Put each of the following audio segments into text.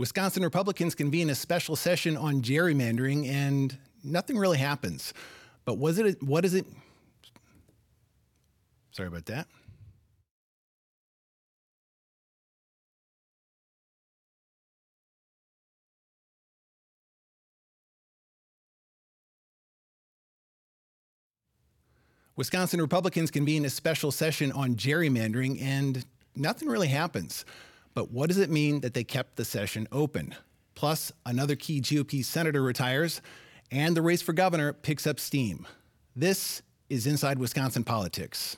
Wisconsin Republicans convene a special session on gerrymandering, and nothing really happens. But what is it? Sorry about that. Wisconsin Republicans convene a special session on gerrymandering, and nothing really happens. But what does it mean that they kept the session open? Plus, another key GOP senator retires, and the race for governor picks up steam. This is Inside Wisconsin Politics.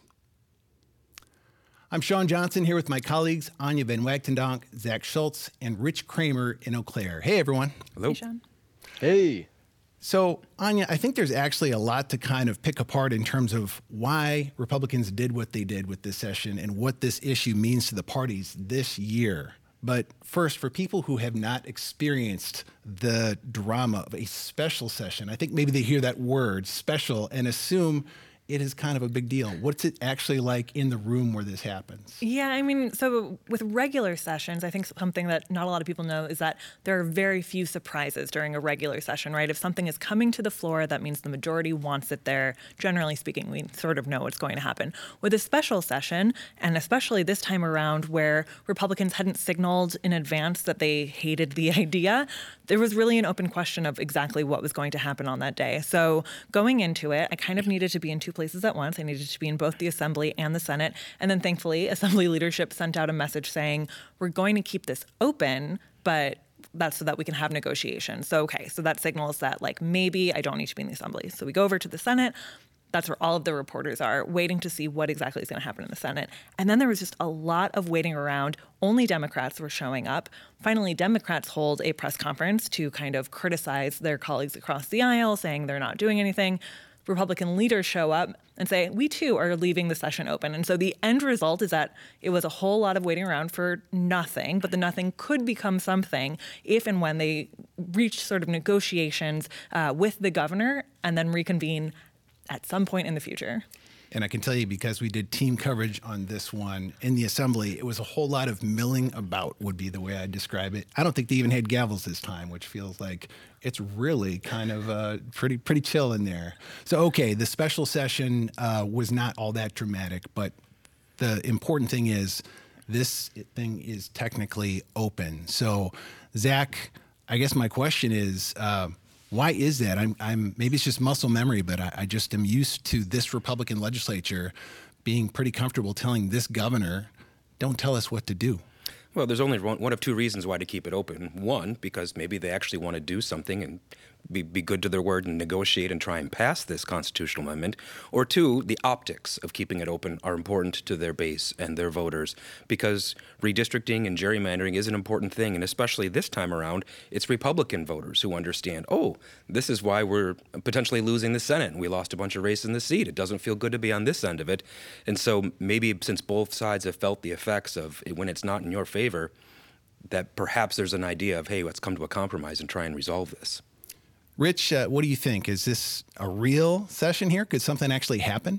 I'm Sean Johnson here with my colleagues Anya Van Wagtendonk, Zach Schultz, and Rich Kramer in Eau Claire. Hey, everyone. Hello. Hey, Sean. Hey. So, Anya, I think there's actually a lot to kind of pick apart in terms of why Republicans did what they did with this session and what this issue means to the parties this year. But first, for people who have not experienced the drama of a special session, I think maybe they hear that word, special, and assume it is kind of a big deal. What's it actually like in the room where this happens? Yeah, I mean, so with regular sessions, I think something that not a lot of people know is that there are very few surprises during a regular session, right? If something is coming to the floor, that means the majority wants it there. Generally speaking, we sort of know what's going to happen. With a special session, and especially this time around where Republicans hadn't signaled in advance that they hated the idea, there was really an open question of exactly what was going to happen on that day. So going into it, I kind of needed to be in two places at once. I needed to be in both the Assembly and the Senate. And then thankfully, Assembly leadership sent out a message saying, we're going to keep this open, but that's so that we can have negotiations. So that signals that maybe I don't need to be in the Assembly. So we go over to the Senate. That's where all of the reporters are, waiting to see what exactly is going to happen in the Senate. And then there was just a lot of waiting around. Only Democrats were showing up. Finally, Democrats hold a press conference to kind of criticize their colleagues across the aisle, saying they're not doing anything. Republican leaders show up and say, we too are leaving the session open. And so the end result is that it was a whole lot of waiting around for nothing, but the nothing could become something if and when they reach sort of negotiations with the governor and then reconvene at some point in the future. And I can tell you, because we did team coverage on this one in the Assembly, it was a whole lot of milling about would be the way I'd describe it. I don't think they even had gavels this time, which feels like it's really kind of pretty chill in there. So, the special session was not all that dramatic, but the important thing is this thing is technically open. So, Zach, I guess my question is, why is that? I'm maybe it's just muscle memory, but I just am used to this Republican legislature being pretty comfortable telling this governor, don't tell us what to do. Well, there's only one of two reasons why to keep it open. One, because maybe they actually want to do something and be good to their word and negotiate and try and pass this constitutional amendment. Or two, the optics of keeping it open are important to their base and their voters, because redistricting and gerrymandering is an important thing. And especially this time around, it's Republican voters who understand, this is why we're potentially losing the Senate and we lost a bunch of races in the seat. It doesn't feel good to be on this end of it. And so maybe since both sides have felt the effects of when it's not in your favor, that perhaps there's an idea of, let's come to a compromise and try and resolve this. Rich, what do you think? Is this a real session here? Could something actually happen?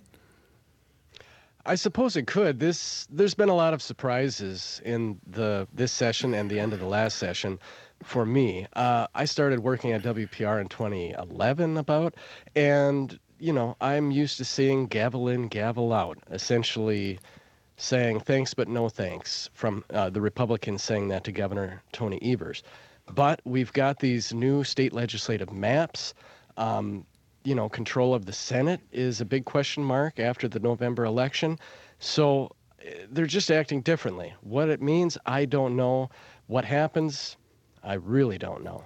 I suppose it could. There's been a lot of surprises in this session and the end of the last session for me. I started working at WPR in 2011 and I'm used to seeing gavel in, gavel out, essentially saying thanks but no thanks from the Republicans saying that to Governor Tony Evers. But we've got these new state legislative maps. Control of the Senate is a big question mark after the November election. So they're just acting differently. What it means, I don't know. What happens, I really don't know.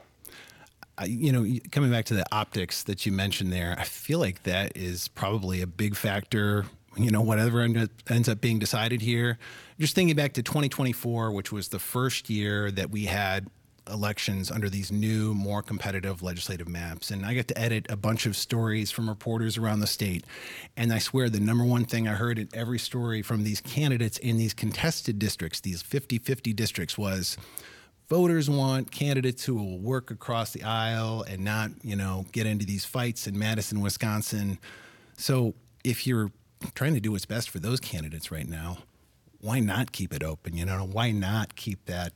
Coming back to the optics that you mentioned there, I feel like that is probably a big factor, whatever ends up being decided here. Just thinking back to 2024, which was the first year that we had elections under these new, more competitive legislative maps. And I got to edit a bunch of stories from reporters around the state. And I swear the number one thing I heard in every story from these candidates in these contested districts, these 50-50 districts, was voters want candidates who will work across the aisle and not, get into these fights in Madison, Wisconsin. So if you're trying to do what's best for those candidates right now, why not keep it open? Why not keep that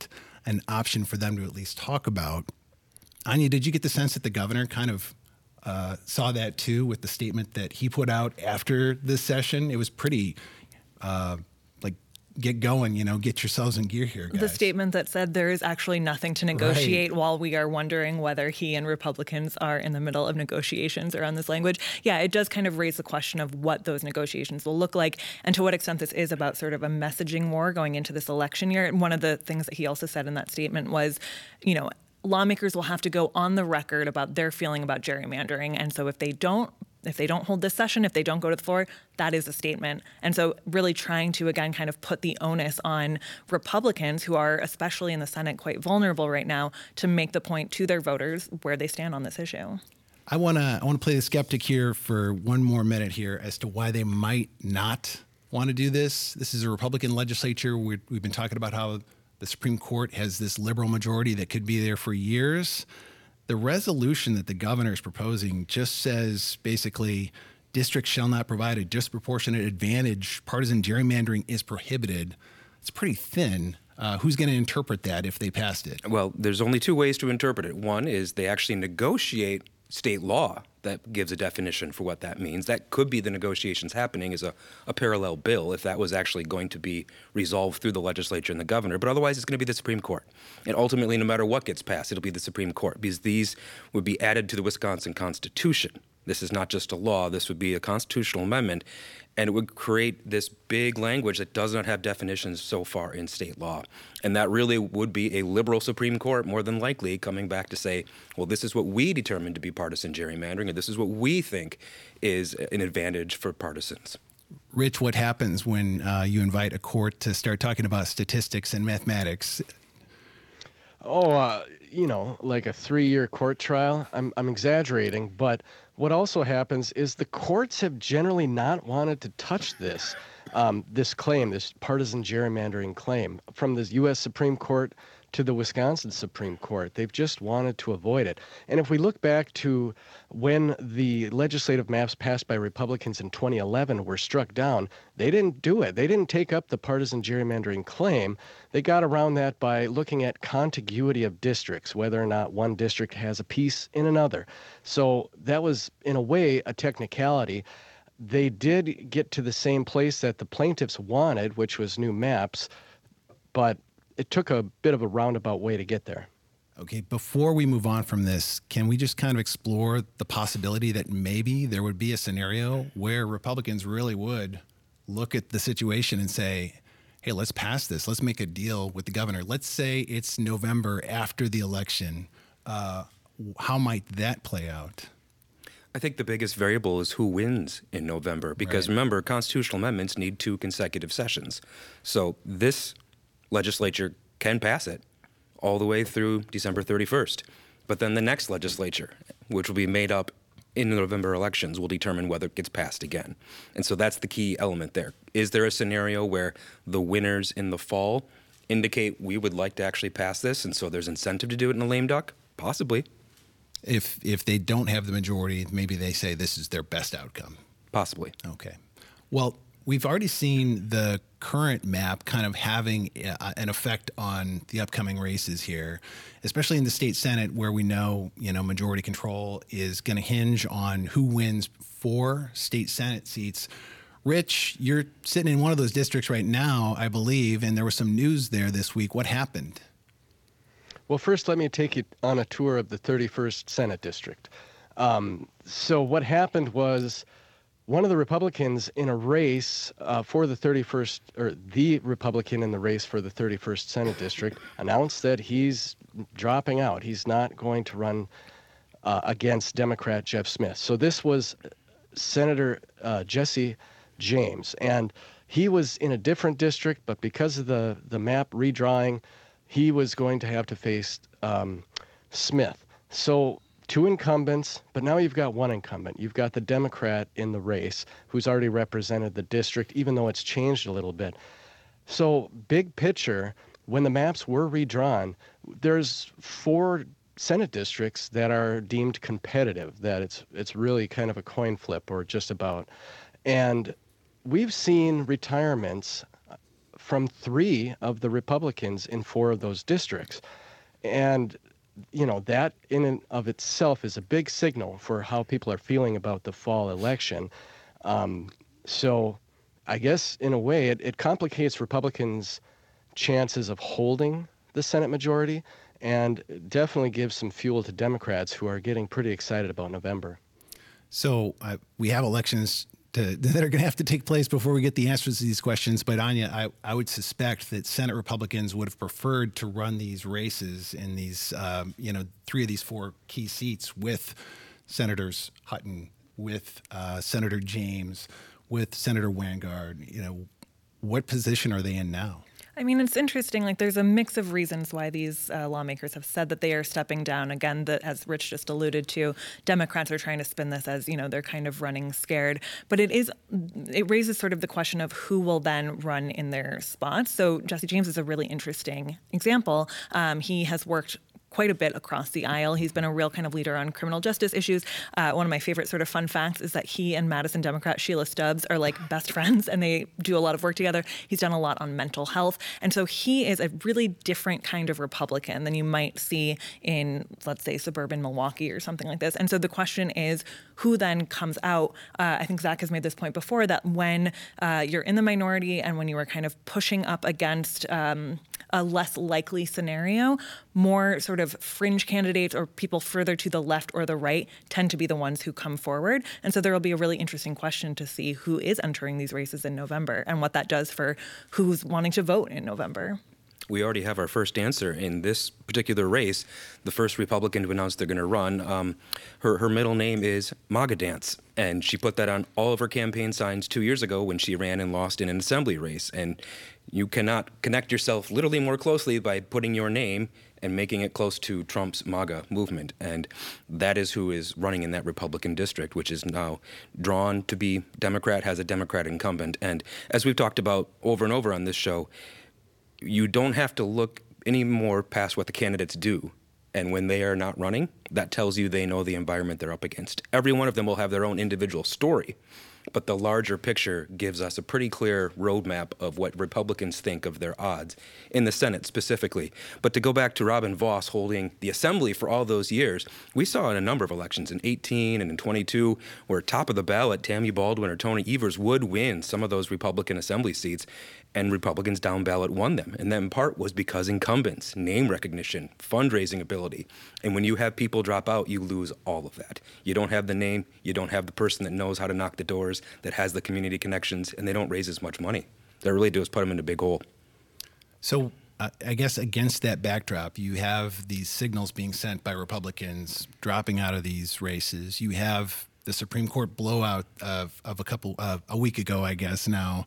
an option for them to at least talk about. Anya, did you get the sense that the governor kind of saw that too with the statement that he put out after this session? It was pretty like, get going, get yourselves in gear here, guys. The statement that said there is actually nothing to negotiate while we are wondering whether he and Republicans are in the middle of negotiations around this language. Yeah, it does kind of raise the question of what those negotiations will look like and to what extent this is about sort of a messaging war going into this election year. And one of the things that he also said in that statement was, lawmakers will have to go on the record about their feeling about gerrymandering. And so if they don't hold this session, if they don't go to the floor, that is a statement. And so really trying to, again, kind of put the onus on Republicans, who are, especially in the Senate, quite vulnerable right now, to make the point to their voters where they stand on this issue. I want to play the skeptic here for one more minute here as to why they might not want to do this. This is a Republican legislature. We've been talking about how the Supreme Court has this liberal majority that could be there for years. The resolution that the governor is proposing just says basically districts shall not provide a disproportionate advantage. Partisan gerrymandering is prohibited. It's pretty thin. Who's going to interpret that if they passed it? Well, there's only two ways to interpret it. One is they actually negotiate state law that gives a definition for what that means. That could be the negotiations happening as a parallel bill if that was actually going to be resolved through the legislature and the governor. But otherwise, it's going to be the Supreme Court. And ultimately, no matter what gets passed, it'll be the Supreme Court because these would be added to the Wisconsin Constitution. This is not just a law. This would be a constitutional amendment, and it would create this big language that does not have definitions so far in state law. And that really would be a liberal Supreme Court, more than likely, coming back to say, well, this is what we determined to be partisan gerrymandering, and this is what we think is an advantage for partisans. Rich, what happens when you invite a court to start talking about statistics and mathematics? Like a 3-year court trial. I'm exaggerating, but what also happens is the courts have generally not wanted to touch this claim, this partisan gerrymandering claim, from the U.S. Supreme Court to the Wisconsin Supreme Court. They've just wanted to avoid it. And if we look back to when the legislative maps passed by Republicans in 2011 were struck down, they didn't do it. They didn't take up the partisan gerrymandering claim. They got around that by looking at contiguity of districts, whether or not one district has a piece in another. So that was, in a way, a technicality. They did get to the same place that the plaintiffs wanted, which was new maps, but it took a bit of a roundabout way to get there. Okay, before we move on from this, can we just kind of explore the possibility that maybe there would be a scenario where Republicans really would look at the situation and say, hey, let's pass this. Let's make a deal with the governor. Let's say it's November after the election. How might that play out? I think the biggest variable is who wins in November because remember, constitutional amendments need 2 consecutive sessions. So this legislature can pass it all the way through December 31st. But then the next legislature, which will be made up in the November elections, will determine whether it gets passed again. And so that's the key element there. Is there a scenario where the winners in the fall indicate we would like to actually pass this, and so there's incentive to do it in a lame duck? Possibly. If they don't have the majority, maybe they say this is their best outcome. Possibly. Okay. Well, we've already seen the current map kind of having an effect on the upcoming races here, especially in the state Senate, where we know, majority control is going to hinge on who wins 4 state Senate seats. Rich, you're sitting in one of those districts right now, I believe, and there was some news there this week. What happened? Well, first, let me take you on a tour of the 31st Senate District. So what happened was one of the Republicans in a race for the 31st, or the Republican in the race for the 31st Senate District, announced that he's dropping out. He's not going to run against Democrat Jeff Smith. So this was Senator Jesse James, and he was in a different district, but because of the map redrawing, he was going to have to face Smith. So 2 incumbents, but now you've got 1 incumbent. You've got the Democrat in the race who's already represented the district, even though it's changed a little bit. So big picture, when the maps were redrawn, there's 4 Senate districts that are deemed competitive, that it's really kind of a coin flip or just about. And we've seen retirements from 3 of the Republicans in 4 of those districts. And, that in and of itself is a big signal for how people are feeling about the fall election. So I guess in a way it complicates Republicans' chances of holding the Senate majority and definitely gives some fuel to Democrats who are getting pretty excited about November. So we have elections that are going to have to take place before we get the answers to these questions. But Anya, I would suspect that Senate Republicans would have preferred to run these races in these, 3 of these 4 key seats with Senators Hutton, with Senator James, with Senator Wangard. What position are they in now? I mean, it's interesting. Like, there's a mix of reasons why these lawmakers have said that they are stepping down. Again, that, as Rich just alluded to, Democrats are trying to spin this as, they're kind of running scared. But it raises sort of the question of who will then run in their spots. So Jesse James is a really interesting example. He has worked quite a bit across the aisle. He's been a real kind of leader on criminal justice issues. One of my favorite sort of fun facts is that he and Madison Democrat Sheila Stubbs are like best friends, and they do a lot of work together. He's done a lot on mental health. And so he is a really different kind of Republican than you might see in, let's say, suburban Milwaukee or something like this. And so the question is, who then comes out? I think Zach has made this point before, that when you're in the minority and when you are kind of pushing up against a less likely scenario, more sort of fringe candidates or people further to the left or the right tend to be the ones who come forward. And so there will be a really interesting question to see who is entering these races in November and what that does for who's wanting to vote in November. We already have our first answer in this particular race. The first Republican to announce they're going to run, her middle name is MAGA Dance, and she put that on all of her campaign signs 2 years ago when she ran and lost in an assembly race. And you cannot connect yourself literally more closely by putting your name and making it close to Trump's MAGA movement. And that is who is running in that Republican district, which is now drawn to be Democrat, has a Democrat incumbent. And as we've talked about over and over on this show, you don't have to look any more past what the candidates do. And when they are not running, that tells you they know the environment they're up against. Every one of them will have their own individual story, but the larger picture gives us a pretty clear roadmap of what Republicans think of their odds in the Senate specifically. But to go back to Robin Vos holding the assembly for all those years, we saw in a number of elections in 18 and in 22 where top of the ballot, Tammy Baldwin or Tony Evers would win some of those Republican assembly seats, and Republicans down ballot won them. And that in part was because incumbents, name recognition, fundraising ability. And when you have people drop out, you lose all of that. You don't have the name, you don't have the person that knows how to knock the doors, that has the community connections, and they don't raise as much money. They really do is put them in a big hole. So I guess against that backdrop, you have these signals being sent by Republicans dropping out of these races. You have the Supreme Court blowout of a week ago, I guess now.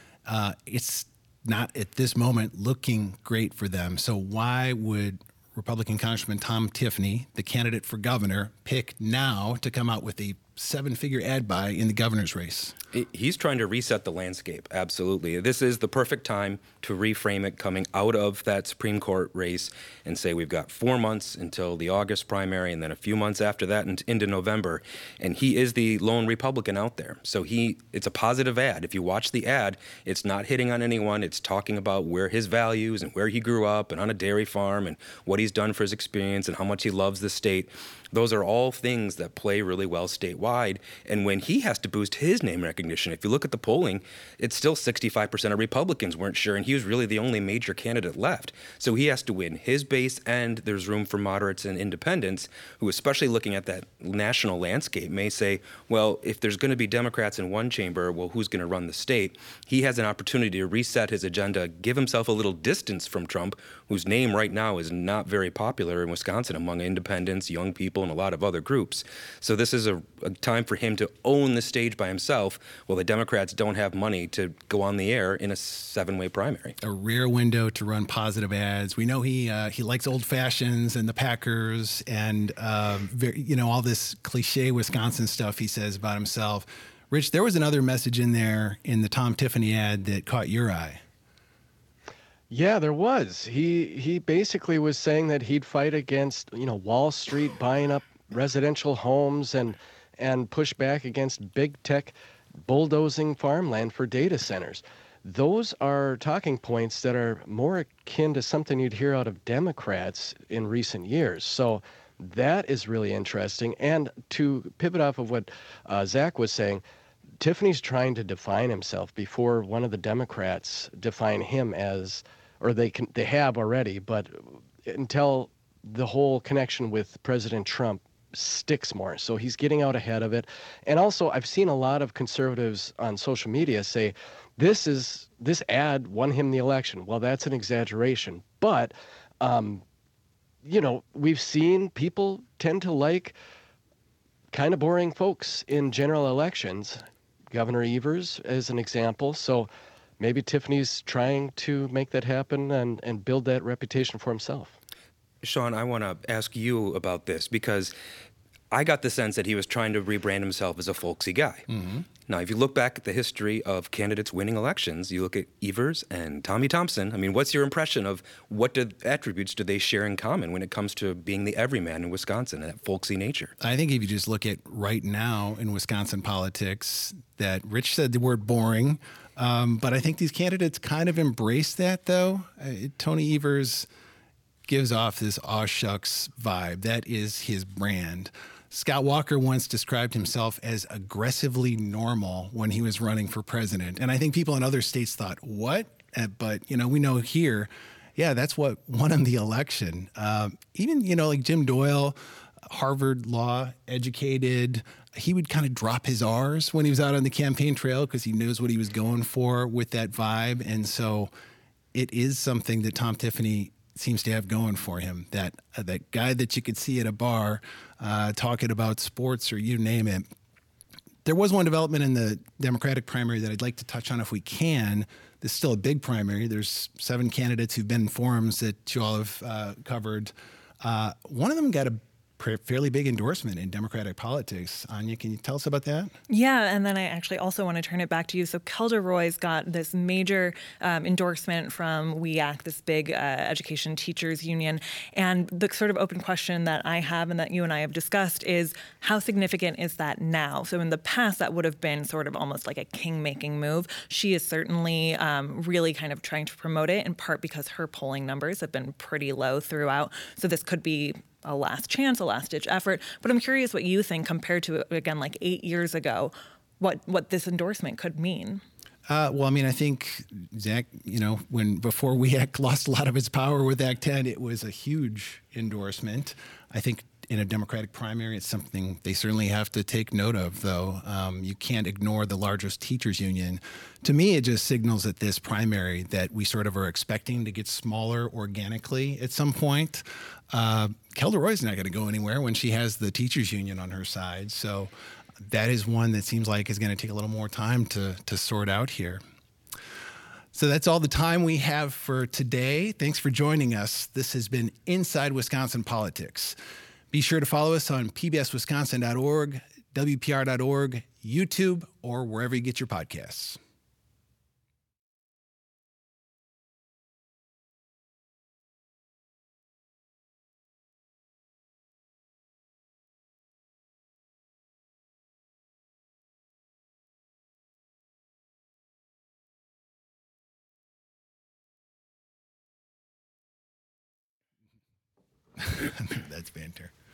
It's not at this moment looking great for them. So why would Republican Congressman Tom Tiffany, the candidate for governor, pick now to come out with a 7-figure ad buy in the governor's race? He's trying to reset the landscape, absolutely. This is the perfect time to reframe it coming out of that Supreme Court race and say we've got 4 months until the August primary and then a few months after that into November. And he is the lone Republican out there. So it's a positive ad. If you watch the ad, it's not hitting on anyone. It's talking about where his values and where he grew up and on a dairy farm and what he's done for his experience and how much he loves the state. Those are all things that play really well statewide. And when he has to boost his name recognition, if you look at the polling, it's still 65% of Republicans weren't sure, and he was really the only major candidate left. So he has to win his base, and there's room for moderates and independents who, especially looking at that national landscape, may say, well, if there's going to be Democrats in one chamber, well, who's going to run the state? He has an opportunity to reset his agenda, give himself a little distance from Trump, whose name right now is not very popular in Wisconsin among independents, young people, and a lot of other groups. So this is a time for him to own the stage by himself, while the Democrats don't have money to go on the air in a 7-way primary. A rare window to run positive ads. We know he likes old fashions and the Packers and all this cliche Wisconsin stuff he says about himself. Rich, there was another message in there in the Tom Tiffany ad that caught your eye. Yeah, there was. He basically was saying that he'd fight against, Wall Street buying up residential homes and push back against big tech bulldozing farmland for data centers. those are talking points that are more akin to something you'd hear out of Democrats in recent years. So that is really interesting. And to pivot off of what Zach was saying, Tiffany's trying to define himself before one of the Democrats define him as, or they have already, but until the whole connection with President Trump sticks more. So he's getting out ahead of it. And also, I've seen a lot of conservatives on social media say, this ad won him the election. Well, that's an exaggeration. But, we've seen people tend to like kind of boring folks in general elections. Governor Evers as an example. So maybe Tiffany's trying to make that happen and build that reputation for himself. Sean, I want to ask you about this because I got the sense that he was trying to rebrand himself as a folksy guy. Mm-hmm. Now, if you look back at the history of candidates winning elections, you look at Evers and Tommy Thompson. I mean, what's your impression of what attributes do they share in common when it comes to being the everyman in Wisconsin, that folksy nature? I think if you just look at right now in Wisconsin politics, that Rich said the word boring, but I think these candidates kind of embrace that, though. Tony Evers gives off this aw shucks vibe. That is his brand. Scott Walker once described himself as aggressively normal when he was running for president. And I think people in other states thought, what? But, we know here, yeah, that's what won him the election. Even, like Jim Doyle, Harvard law educated, he would kind of drop his R's when he was out on the campaign trail because he knows what he was going for with that vibe. And so it is something that Tom Tiffany seems to have going for him, that guy that you could see at a bar talking about sports or you name it. There was one development in the Democratic primary that I'd like to touch on if we can. This is still a big primary. There's 7 candidates who've been in forums that you all have covered. One of them got a fairly big endorsement in Democratic politics. Anya, can you tell us about that? Yeah, and then I actually also want to turn it back to you. So Kelda Roy's got this major endorsement from WEAC, this big education teachers union. And the sort of open question that I have and that you and I have discussed is how significant is that now? So in the past, that would have been sort of almost like a king-making move. She is certainly really kind of trying to promote it, in part because her polling numbers have been pretty low throughout. So this could be a last chance, a last-ditch effort. But I'm curious what you think compared to, again, like 8 years ago, what this endorsement could mean. Well, I mean, I think, Zach, before WEAC lost a lot of its power with Act 10, it was a huge endorsement. I think in a Democratic primary, it's something they certainly have to take note of, though. You can't ignore the largest teachers union. To me, it just signals at this primary that we sort of are expecting to get smaller organically at some point. Kelda Roy's not going to go anywhere when she has the teachers union on her side. So that is one that seems like is going to take a little more time to sort out here. So that's all the time we have for today. Thanks for joining us. This has been Inside Wisconsin Politics. Be sure to follow us on pbswisconsin.org, WPR.org, YouTube, or wherever you get your podcasts. That's banter.